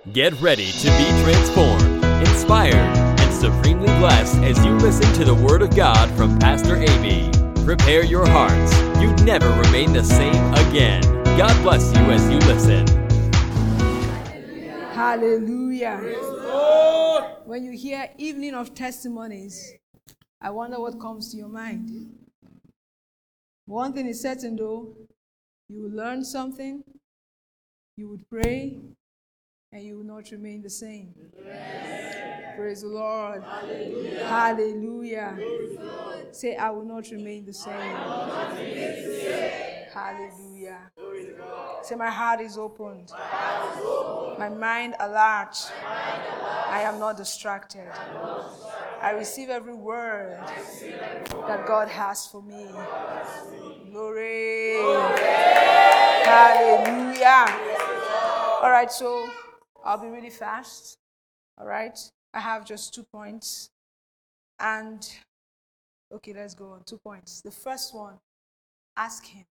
Get ready to be transformed, inspired, and supremely blessed as you listen to the Word of God from Pastor A.B. Prepare your hearts. You'd never remain the same again. God bless you as you listen. Hallelujah. When you hear Evening of Testimonies, I wonder what comes to your mind. One thing is certain though, you will learn something, you would pray, and you will not remain the same. Yes. Praise the Lord. Hallelujah. Hallelujah. Say, I will not remain the same. Hallelujah. Say, my heart is opened. My mind alert. I am not distracted. I receive every word that God has for me. Glory. Hallelujah. All right, so I'll be really fast. All right, I have just 2 points. And, okay, let's go on. 2 points. The first one, ask Him.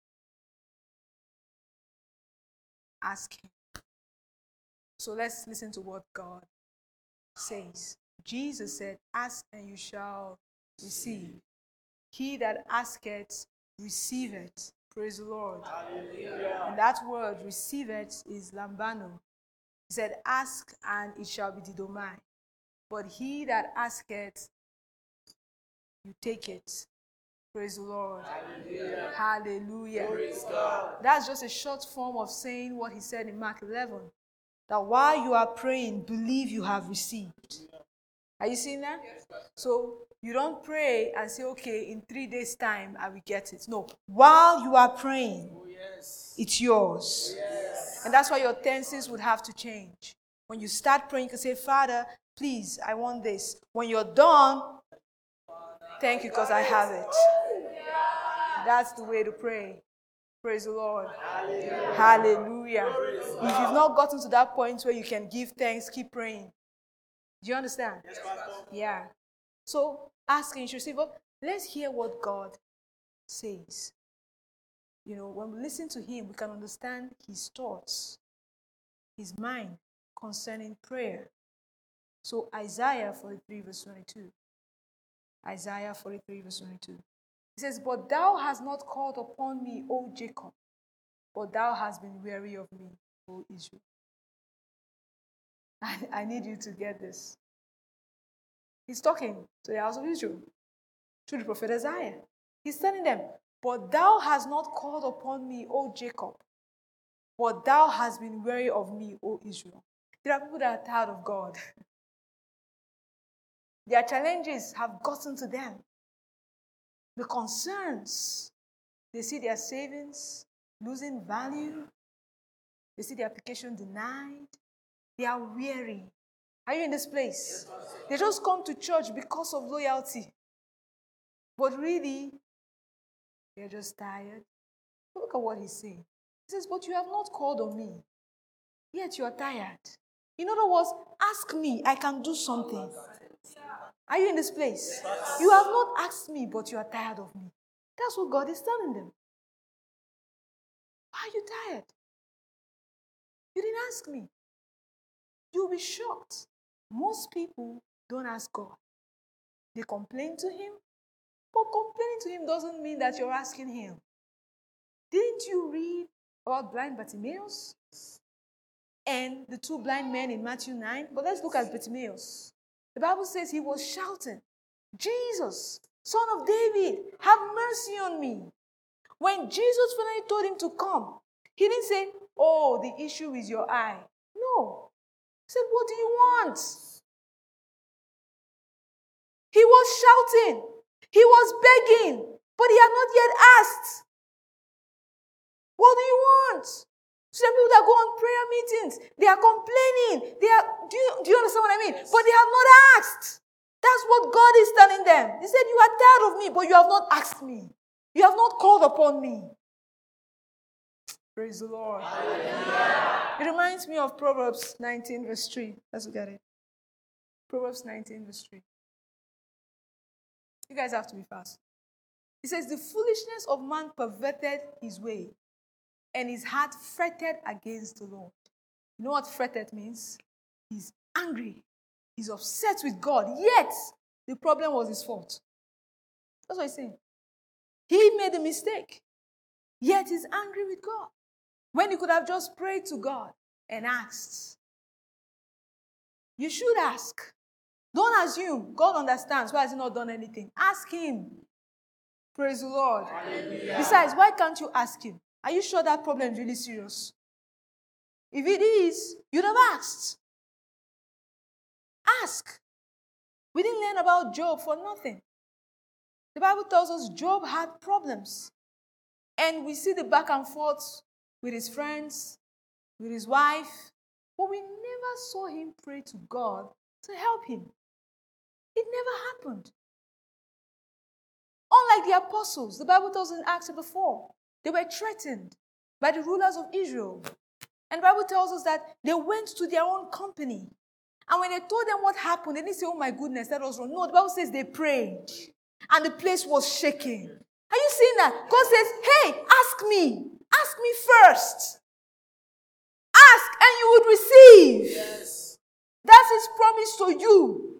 Ask Him. So let's listen to what God says. Jesus said, ask and you shall receive. He that asketh, receiveth. Praise the Lord. Hallelujah. And that word, receiveth, is lambano. He said, ask and it shall be didomai. But he that asketh, you take it. Praise the Lord. Hallelujah. Hallelujah. Praise God. That's just a short form of saying what he said in Mark 11. That while you are praying, believe you have received. Are you seeing that? Yes. So you don't pray and say, okay, in 3 days' time, I will get it. No. While you are praying, it's yours. Yes. And that's why your tenses would have to change. When you start praying, you can say, Father, please, I want this. When you're done, thank you because I have it. That's the way to pray. Praise the Lord. Hallelujah. Hallelujah. If you've not gotten to that point where you can give thanks, keep praying. Do you understand? Yes, Pastor. Yeah. So, ask and you should receive. But let's hear what God says. You know, when we listen to Him, we can understand His thoughts, His mind concerning prayer. So, Isaiah 43 verse 22. Isaiah 43 verse 22. It says, but thou hast not called upon me, O Jacob, but thou hast been weary of me, O Israel. I need you to get this. He's talking to the house of Israel through the prophet Isaiah. He's telling them, but thou hast not called upon me, O Jacob, but thou hast been weary of me, O Israel. There are people that are tired of God. Their challenges have gotten to them. The concerns, they see their savings losing value. They see their application denied. They are weary. Are you in this place? They just come to church because of loyalty. But really, they're just tired. Look at what he's saying. He says, but you have not called on me, yet you are tired. In other words, ask me, I can do something. Are you in this place? You have not asked me, but you are tired of me. That's what God is telling them. Why are you tired? You didn't ask me. You'll be shocked. Most people don't ask God. They complain to Him, but complaining to Him doesn't mean that you're asking Him. Didn't you read about blind Bartimaeus and the 2 blind men in Matthew 9? But let's look at Bartimaeus. The Bible says he was shouting, Jesus, Son of David, have mercy on me. When Jesus finally told him to come, he didn't say, oh, the issue is your eye. No. He said, what do you want? He was shouting. He was begging, but he had not yet asked. What do you want? Some people that go on prayer meetings, they are complaining. Do you understand what I mean? Yes. But they have not asked. That's what God is telling them. He said, you are tired of me, but you have not asked me. You have not called upon me. Praise the Lord. Hallelujah. It reminds me of Proverbs 19 verse 3. Let's look at it. Proverbs 19 verse 3. You guys have to be fast. It says, the foolishness of man perverted his way, and his heart fretted against the Lord. You know what fretted means? He's angry. He's upset with God. Yet, the problem was his fault. That's what he's saying. He made a mistake. Yet, he's angry with God. When he could have just prayed to God and asked. You should ask. Don't assume. God understands. Why has he not done anything? Ask him. Praise the Lord. Hallelujah. Besides, why can't you ask him? Are you sure that problem is really serious? If it is, you'd have asked. Ask. We didn't learn about Job for nothing. The Bible tells us Job had problems. And we see the back and forth with his friends, with his wife. But we never saw him pray to God to help him. It never happened. Unlike the apostles, the Bible tells us in Acts chapter 4, they were threatened by the rulers of Israel. And the Bible tells us that they went to their own company. And when they told them what happened, they didn't say, oh my goodness, that was wrong. No, the Bible says they prayed. And the place was shaking. Are you seeing that? God says, hey, ask me. Ask me first. Ask and you would receive. Yes. That's his promise to you.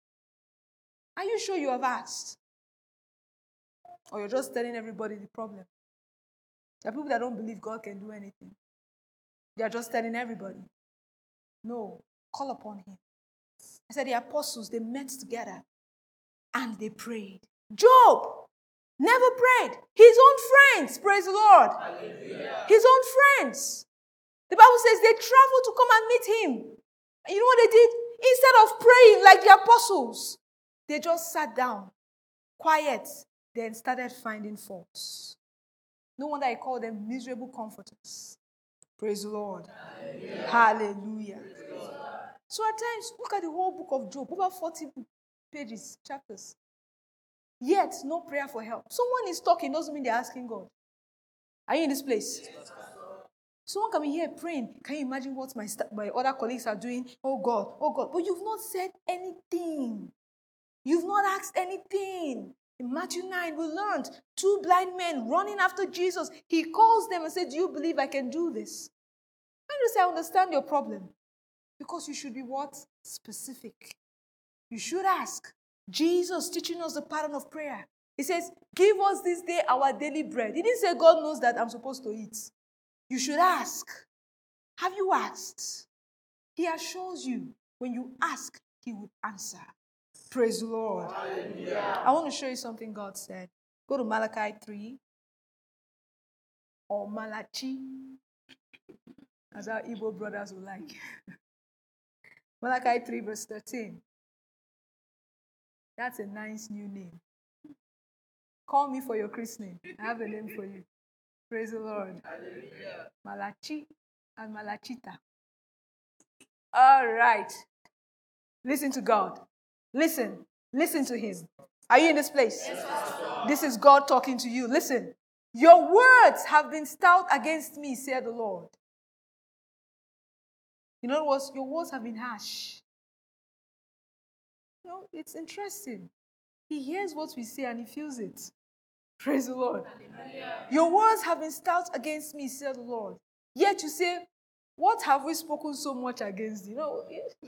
Are you sure you have asked? Or you're just telling everybody the problem? There are people that don't believe God can do anything. They are just telling everybody. No, call upon him. I said the apostles, they met together and they prayed. Job never prayed. His own friends, praise the Lord. Hallelujah. His own friends. The Bible says they traveled to come and meet him. And you know what they did? Instead of praying like the apostles, they just sat down, quiet, then started finding faults. No wonder I call them miserable comforters. Praise the Lord. Hallelujah. Hallelujah. So at times, look at the whole book of Job, over 40 pages, chapters. Yet, no prayer for help. Someone is talking, doesn't mean they're asking God. Are you in this place? Someone can be here praying. Can you imagine what my other colleagues are doing? Oh God. But you've not said anything. You've not asked anything. In Matthew 9, we learned 2 blind men running after Jesus. He calls them and said, do you believe I can do this? I just say, I understand your problem. Because you should be what? Specific. You should ask. Jesus teaching us the pattern of prayer. He says, give us this day our daily bread. He didn't say God knows that I'm supposed to eat. You should ask. Have you asked? He assures you when you ask, he would answer. Praise the Lord. Hallelujah. I want to show you something God said. Go to Malachi 3. Or Malachi. As our Igbo brothers would like. Malachi 3 verse 13. That's a nice new name. Call me for your christening. I have a name for you. Praise the Lord. Hallelujah. Malachi and Malachita. All right. Listen to God. Listen to him. Are you in this place? Yes, this is God talking to you. Listen. Your words have been stout against me, said the Lord. In other words, your words have been harsh. You know, it's interesting. He hears what we say and he feels it. Praise the Lord. Hallelujah. Your words have been stout against me, said the Lord. Yet you say, what have we spoken so much against you? No.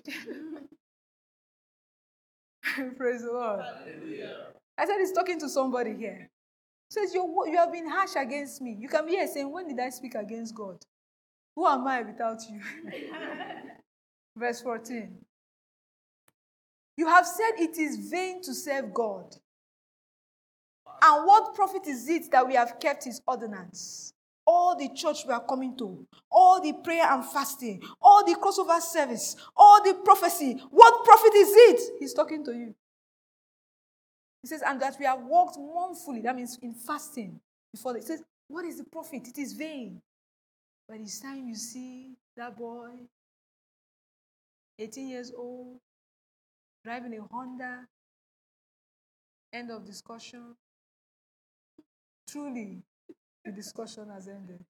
Praise the Lord. Hallelujah. I said he's talking to somebody here. He says, you have been harsh against me. You can be here saying, when did I speak against God? Who am I without you? Verse 14. You have said it is vain to serve God. And what profit is it that we have kept his ordinance? All the church we are coming to, all the prayer and fasting, all the crossover service, all the prophecy, what profit is it? He's talking to you. He says, and that we have walked mournfully, that means in fasting. Before he says, what is the profit? It is vain. By this time you see that boy, 18 years old, driving a Honda, end of discussion. Truly, the discussion has ended.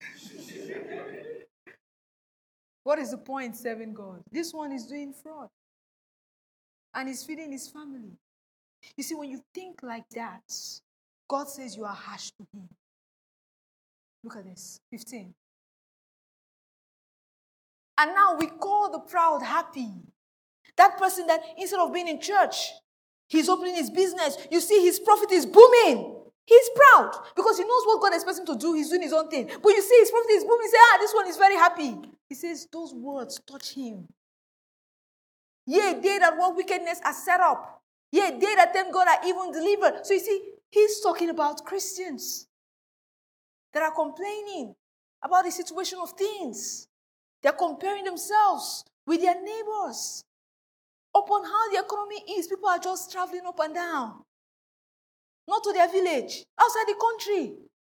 What is the point serving God? This one is doing fraud. And he's feeding his family. You see, when you think like that, God says you are harsh to him. Look at this, 15. And now we call the proud happy. That person that instead of being in church, he's opening his business. You see his profit is booming. He's proud because he knows what God expects him to do. He's doing his own thing. But you see his profit is booming. He says, this one is very happy. He says, those words touch him. Yea, they that work wickedness are set up. Yea, they that tempt God are even delivered. So you see, he's talking about Christians that are complaining about the situation of things. They're comparing themselves with their neighbors upon how the economy is. People are just traveling up and down. Not to their village, outside the country.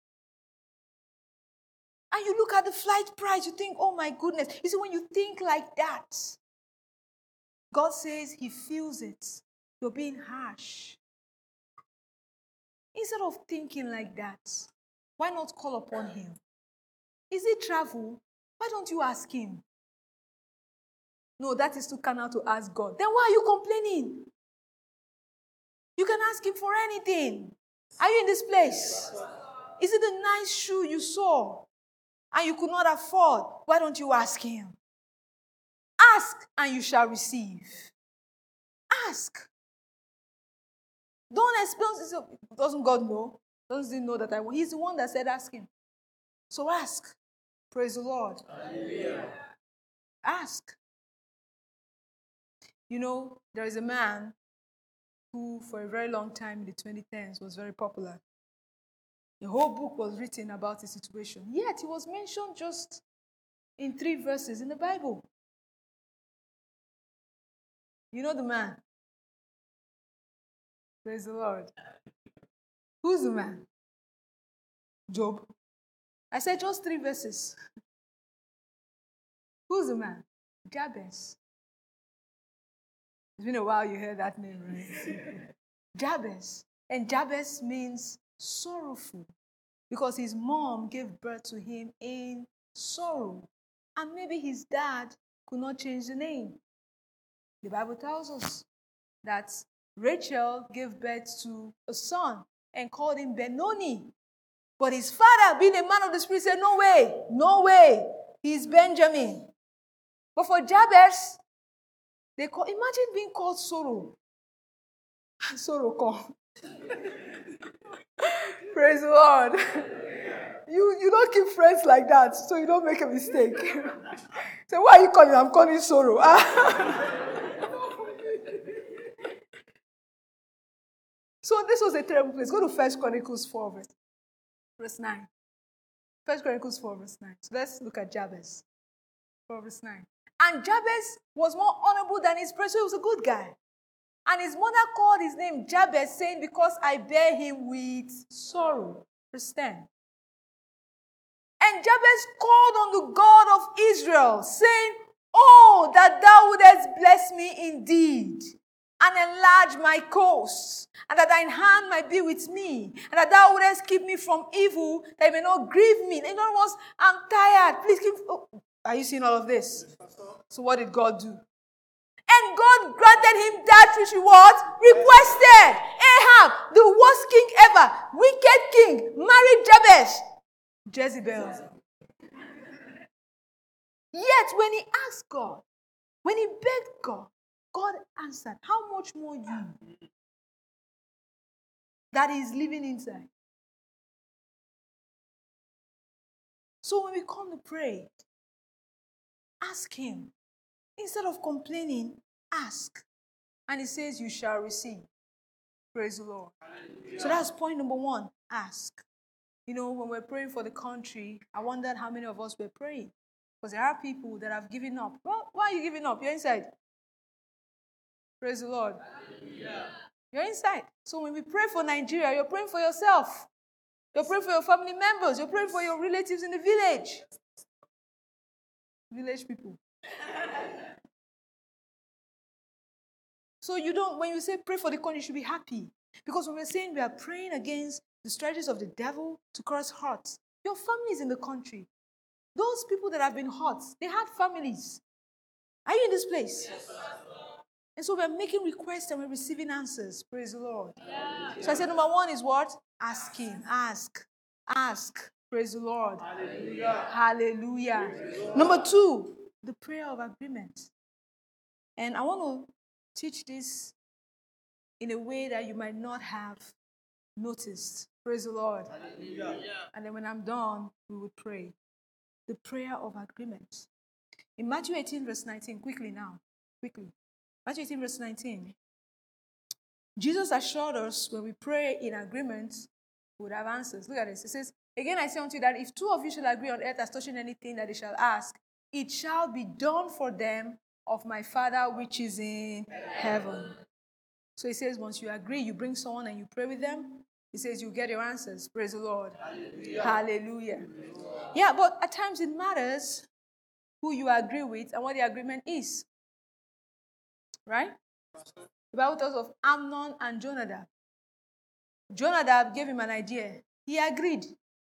And you look at the flight price, you think, oh my goodness. You see, when you think like that, God says he feels it. You're being harsh. Instead of thinking like that, why not call upon him? Is it travel? Why don't you ask him? No, that is too carnal to ask God. Then why are you complaining? You can ask him for anything. Are you in this place? Is it the nice shoe you saw and you could not afford? Why don't you ask him? Ask and you shall receive. Ask. Don't explain. Doesn't God know? Doesn't he know that I want? He's the one that said ask him. So ask. Praise the Lord. Hallelujah. Ask. You know, there is a man who for a very long time in the 2010s was very popular. The whole book was written about his situation. Yet he was mentioned just in 3 verses in the Bible. You know the man? Praise the Lord. Who's the man? Job. I said just 3 verses. Who's the man? Jabez. It's been a while you heard that name, right? Jabez. And Jabez means sorrowful because his mom gave birth to him in sorrow. And maybe his dad could not change the name. The Bible tells us that Rachel gave birth to a son and called him Benoni. But his father, being a man of the Spirit, said, no way, he's Benjamin. But for Jabez, imagine being called sorrow. Sorrow come. Praise the Lord. You don't keep friends like that, so you don't make a mistake. So why are you calling? I'm calling sorrow. So this was a terrible place. Go to 1 Chronicles 4, verse 9. 1 Chronicles 4, verse 9. So let's look at Jabez. 4, verse 9. And Jabez was more honorable than his brother, so he was a good guy. And his mother called his name Jabez, saying, because I bear him with sorrow. Verse 10. And Jabez called on the God of Israel, saying, oh, that thou wouldest bless me indeed, and enlarge my coasts, and that thine hand might be with me, and that thou wouldest keep me from evil, that it may not grieve me. In other words, I'm tired. Please keep... Oh, are you seeing all of this? So what did God do? And God granted him that which he what? Requested. Ahab, the worst king ever, wicked king, married Jabez. Jezebel. Yet when he asked God, when he begged God, God answered. How much more you that is living inside? So when we come to pray, ask him. Instead of complaining, ask. And he says, you shall receive. Praise the Lord. Hallelujah. So that's point number 1, ask. You know, when we're praying for the country, I wondered how many of us were praying. Because there are people that have given up. Well, why are you giving up? You're inside. Praise the Lord. Hallelujah. You're inside. So when we pray for Nigeria, you're praying for yourself. You're praying for your family members. You're praying for your relatives in the village. Village people. So you don't, when you say pray for the country, you should be happy. Because when we're saying we are praying against the strategies of the devil to cause hurt, your family is in the country. Those people that have been hurt, they had families. Are you in this place? Yes. And so we're making requests and we're receiving answers. Praise the Lord. Yeah. So I said number 1 is what? Asking. Ask. Praise the Lord. Hallelujah. Hallelujah. Number 2, the prayer of agreement. And I want to teach this in a way that you might not have noticed. Praise the Lord. Hallelujah. And then when I'm done, we will pray. The prayer of agreement. In Matthew 18, verse 19, quickly. Matthew 18, verse 19. Jesus assured us when we pray in agreement, we would have answers. Look at this. It says, again I say unto you that if two of you shall agree on earth as touching anything that they shall ask, it shall be done for them of my Father which is in heaven. So he says, once you agree, you bring someone and you pray with them, he says you get your answers. Praise the Lord. Hallelujah. Hallelujah. Yeah, but at times it matters who you agree with and what the agreement is. Right? The Bible tells of Amnon and Jonadab. Jonadab gave him an idea. He agreed.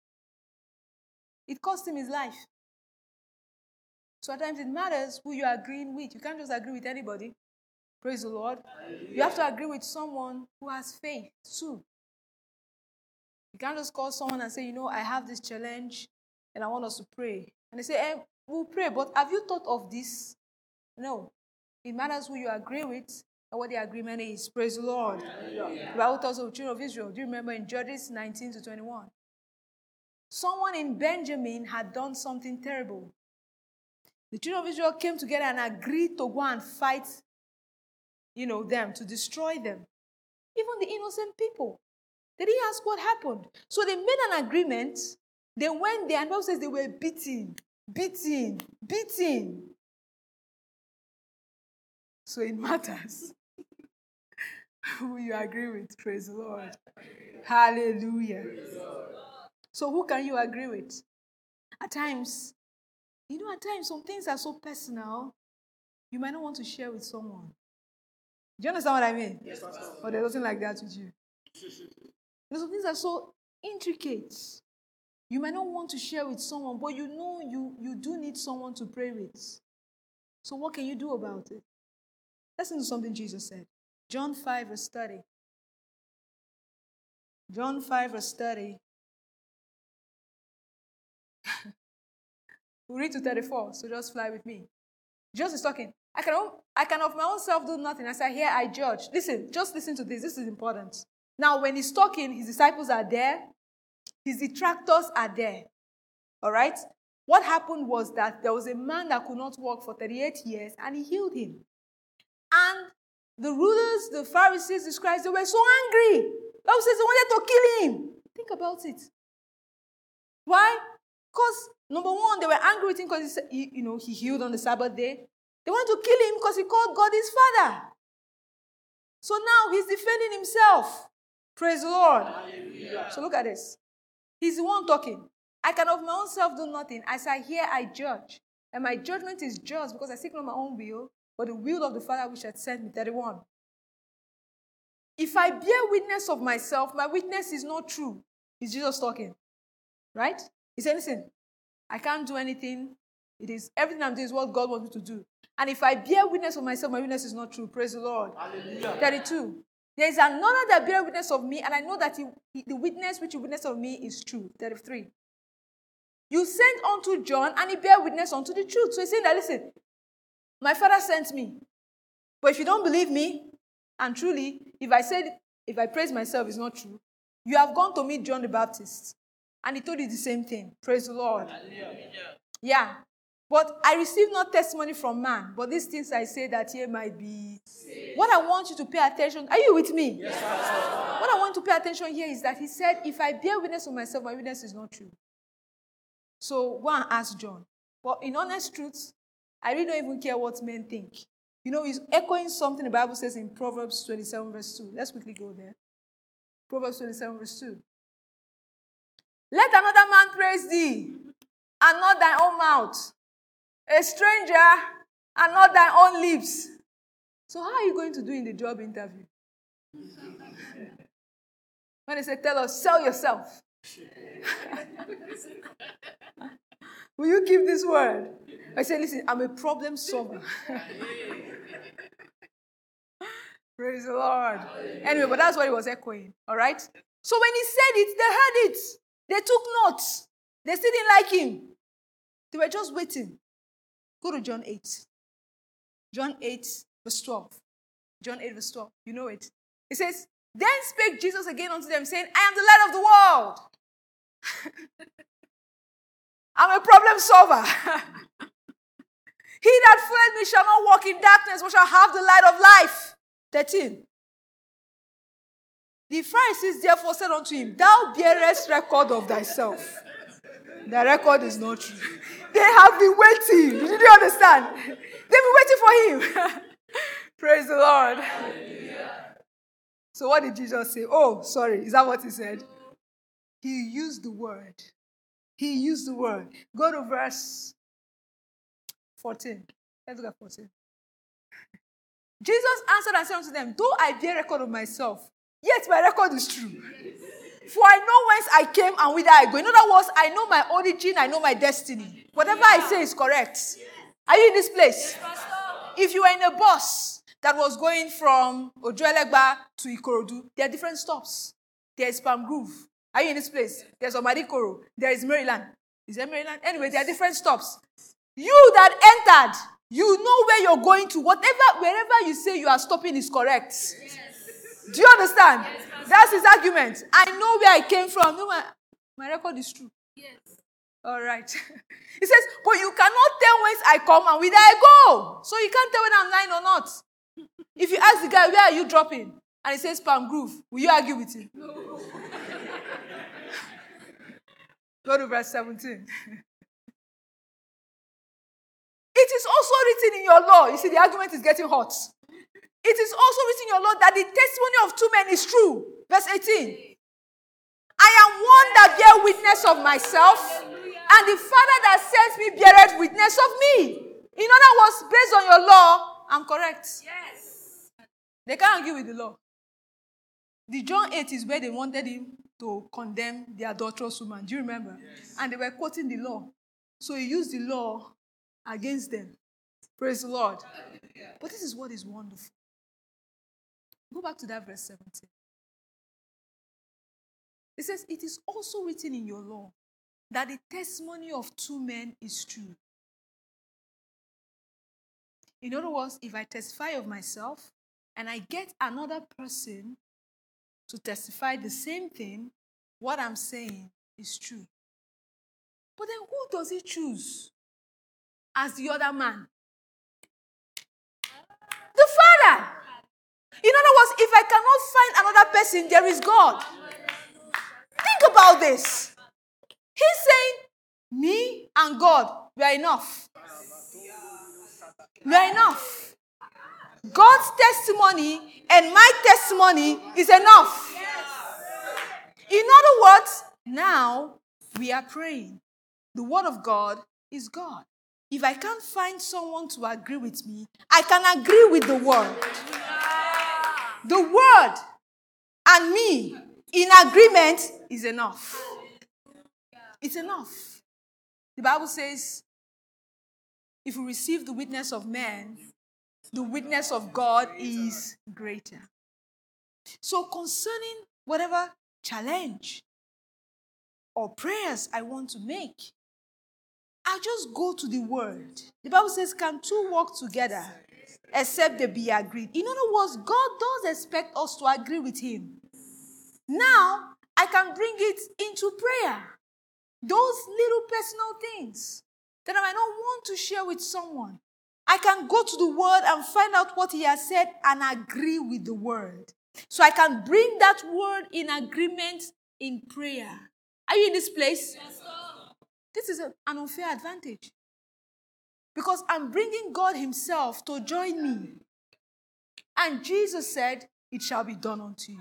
It cost him his life. So at times it matters who you're agreeing with. You can't just agree with anybody. Praise the Lord. Hallelujah. You have to agree with someone who has faith too. You can't just call someone and say, I have this challenge and I want us to pray. And they say, we'll pray, but have you thought of this? No. It matters who you agree with and what the agreement is. Praise the Lord. Hallelujah. The Bible tells of the children of Israel. Do you remember in Judges 19 to 21? Someone in Benjamin had done something terrible. The children of Israel came together and agreed to go and fight, them, to destroy them. Even the innocent people. They didn't ask what happened. So they made an agreement. They went there and the Bible says they were beaten. So it matters who you agree with. Praise the Lord. Hallelujah. So who can you agree with? At times, some things are so personal, you might not want to share with someone. Do you understand what I mean? Yes, Pastor. Or there's nothing like that with you. Some things are so intricate. You might not want to share with someone, but you do need someone to pray with. So what can you do about it? Listen to something Jesus said. John 5 verse 30. John 5 verse 30. We'll read to 34, so just fly with me. Jesus is talking. I can of my own self do nothing. As I hear, I judge. Listen, just listen to this. This is important. Now, when he's talking, his disciples are there. His detractors are there. All right? What happened was that there was a man that could not walk for 38 years, and he healed him. And the rulers, the Pharisees, the scribes, they were so angry. The Bible says they wanted to kill him. Think about it. Why? Because, number one, they were angry with him because he healed on the Sabbath day. They wanted to kill him because he called God his Father. So now he's defending himself. Praise the Lord. Hallelujah. So look at this. He's the one talking. I can of my own self do nothing. As I hear, I judge. And my judgment is just because I seek not my own will, but the will of the Father which had sent me. 31. If I bear witness of myself, my witness is not true. Is Jesus talking? Right? He said, listen, I can't do anything. Everything I'm doing is what God wants me to do. And if I bear witness of myself, my witness is not true. Praise the Lord. Hallelujah. 32. There is another that bear witness of me, and I know that the witness which you witness of me is true. 33. You sent unto John, and he bear witness unto the truth. So he's saying that, listen, my Father sent me. But if you don't believe me, and truly, if I praise myself is not true, you have gone to meet John the Baptist. And he told you the same thing. Praise the Lord. Yeah. But I received not testimony from man, but these things I say that ye might be saved. What I want you to pay attention, are you with me? Yes, Pastor. What I want to pay attention here is that he said, if I bear witness of myself, my witness is not true. So go and ask John. But in honest truth, I really don't even care what men think. He's echoing something the Bible says in Proverbs 27 verse 2. Let's quickly go there. Proverbs 27 verse 2. Let another man praise thee, and not thy own mouth. A stranger, and not thy own lips. So how are you going to do in the job interview? When they say, tell us, sell yourself. Will you keep this word? I say, listen, I'm a problem solver. Praise the Lord. Anyway, but that's what he was echoing. All right? So when he said it, they heard it. They took notes. They still didn't like him. They were just waiting. Go to John 8. John 8, verse 12. John 8, verse 12. You know it. It says, then spake Jesus again unto them, saying, I am the light of the world. I'm a problem solver. He that followeth me shall not walk in darkness, but shall have the light of life. 13. The Pharisees therefore said unto him, thou bearest record of thyself. The record is not true. They have been waiting. Did you understand? They've been waiting for him. Praise the Lord. So what did Jesus say? Oh, sorry. Is that what he said? He used the word. He used the word. Go to verse 14. Let's look at 14. Jesus answered and said unto them, though I bear record of myself, yet my record is true. For I know whence I came and whither I go. In other words, I know my origin, I know my destiny. Whatever I say is correct. Are you in this place? If you were in a bus that was going from Ojuelegba to Ikorodu, there are different stops. There is Palm Grove. Are you in this place? There's Omadikoro. There is Maryland. Is there Maryland? Anyway, there are different stops. You that entered, you know where you're going to. Wherever you say you are stopping is correct. Yes. Do you understand? Yes, that's his argument. I know where I came from. No, my record is true. Yes. All right. He says, but you cannot tell whence I come and whither I go. So you can't tell whether I'm lying or not. If you ask the guy, where are you dropping? And he says, Palm Grove. Will you argue with him? No. Go to verse 17. It is also written in your law. You see, the argument is getting hot. It is also written in your law that the testimony of two men is true. Verse 18. I am one that bear witness of myself, and the Father that sends me beareth witness of me. In other words, based on your law, I'm correct. Yes. They can't argue with the law. The John 8 is where they wanted him to condemn the adulterous woman. Do you remember? Yes. And they were quoting the law. So he used the law against them. Praise the Lord. But this is what is wonderful. Go back to that verse 17. It says, it is also written in your law that the testimony of two men is true. In other words, if I testify of myself and I get another person to testify the same thing, what I'm saying is true. But then who does he choose as the other man? The Father. In other words, if I cannot find another person, there is God. Think about this. He's saying, me and God, we are enough. We are enough. God's testimony and my testimony is enough. In other words, now we are praying. The word of God is God. If I can't find someone to agree with me, I can agree with the word. The word and me in agreement is enough. It's enough. The Bible says, if we receive the witness of man, the witness of God is greater. So concerning whatever challenge or prayers I want to make, I just go to the word. The Bible says, can two walk together except they be agreed? In other words, God does expect us to agree with him. Now, I can bring it into prayer. Those little personal things that I might not want to share with someone. I can go to the word and find out what he has said and agree with the word. So I can bring that word in agreement in prayer. Are you in this place? Yes, sir. This is an unfair advantage. Because I'm bringing God himself to join me. And Jesus said, it shall be done unto you.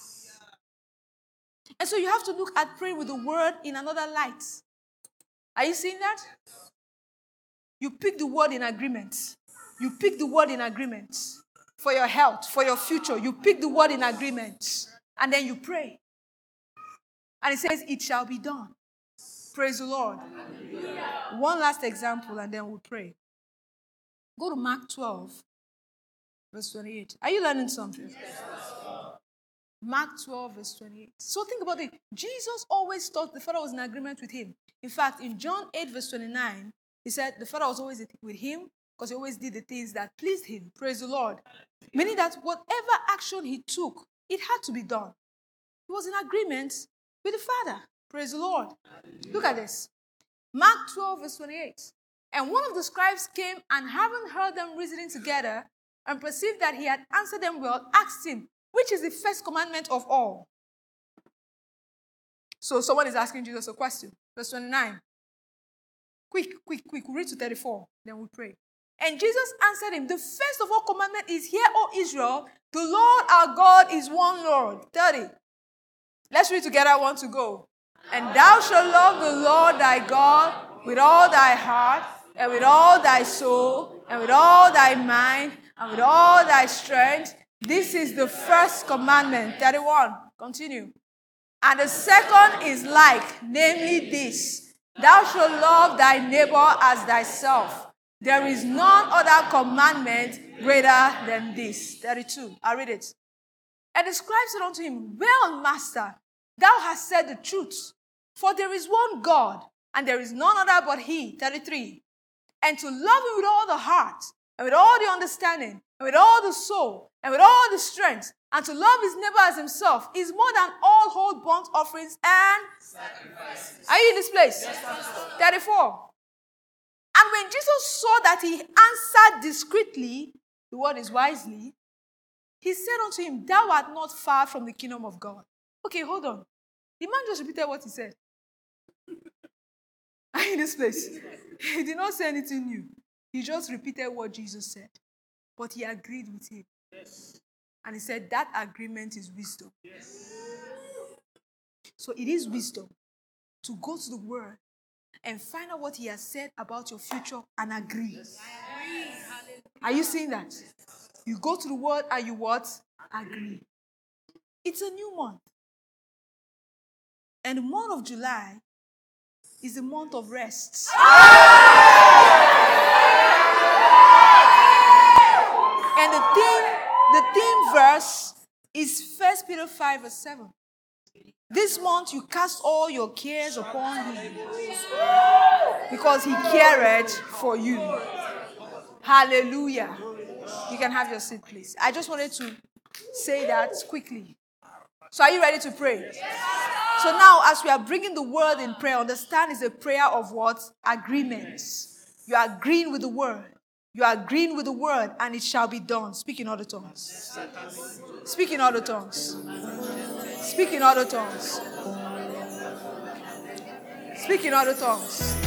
And so you have to look at praying with the word in another light. Are you seeing that? You pick the word in agreement. You pick the word in agreement. For your health, for your future. You pick the word in agreement. And then you pray. And it says, it shall be done. Praise the Lord. Hallelujah. One last example and then we'll pray. Go to Mark 12, verse 28. Are you learning something? Yes. Mark 12, verse 28. So think about it. Jesus always thought the Father was in agreement with him. In fact, in John 8, verse 29, he said the Father was always with him because he always did the things that pleased him. Praise the Lord. Meaning that whatever action he took, it had to be done. He was in agreement with the Father. Praise the Lord. Look at this. Mark 12, verse 28. And one of the scribes came, and having heard them reasoning together and perceived that he had answered them well, asked him, which is the first commandment of all? So someone is asking Jesus a question. Verse 29. Quick. We'll read to 34. Then we'll pray. And Jesus answered him, the first of all commandment is, hear, O Israel, the Lord our God is one Lord. 30. Let's read together. I want to go. And thou shalt love the Lord thy God with all thy heart, and with all thy soul, and with all thy mind, and with all thy strength. This is the first commandment. 31. Continue. And the second is like, namely this, thou shalt love thy neighbor as thyself. There is none other commandment greater than this. 32. I'll read it. And the scribe said unto him, well, master, thou hast said the truth. For there is one God, and there is none other but he. 33. And to love him with all the heart, and with all the understanding, and with all the soul, and with all the strength, and to love his neighbor as himself is more than all whole burnt offerings and sacrifices. Are you in this place? Yes, 34. And when Jesus saw that he answered discreetly, the word is wisely, he said unto him, thou art not far from the kingdom of God. Okay, hold on. The man just repeated what he said. Are you in this place? He did not say anything new. He just repeated what Jesus said. But he agreed with him. Yes. And he said that agreement is wisdom. Yes. So it is wisdom to go to the word and find out what he has said about your future and agree. Yes. Are you seeing that? You go to the word and you what? Agree. It's a new month. And the month of July is the month of rest. And the theme verse is 1 Peter 5 verse 7. This month you cast all your cares upon him because he careth for you. Hallelujah. You can have your seat, please. I just wanted to say that quickly. So are you ready to pray? So now, as we are bringing the word in prayer, understand it's a prayer of what? Agreements. You are agreeing with the word. You are agreeing with the word, and it shall be done. Speak in other tongues. Speak in other tongues. Speak in other tongues. Speak in other tongues.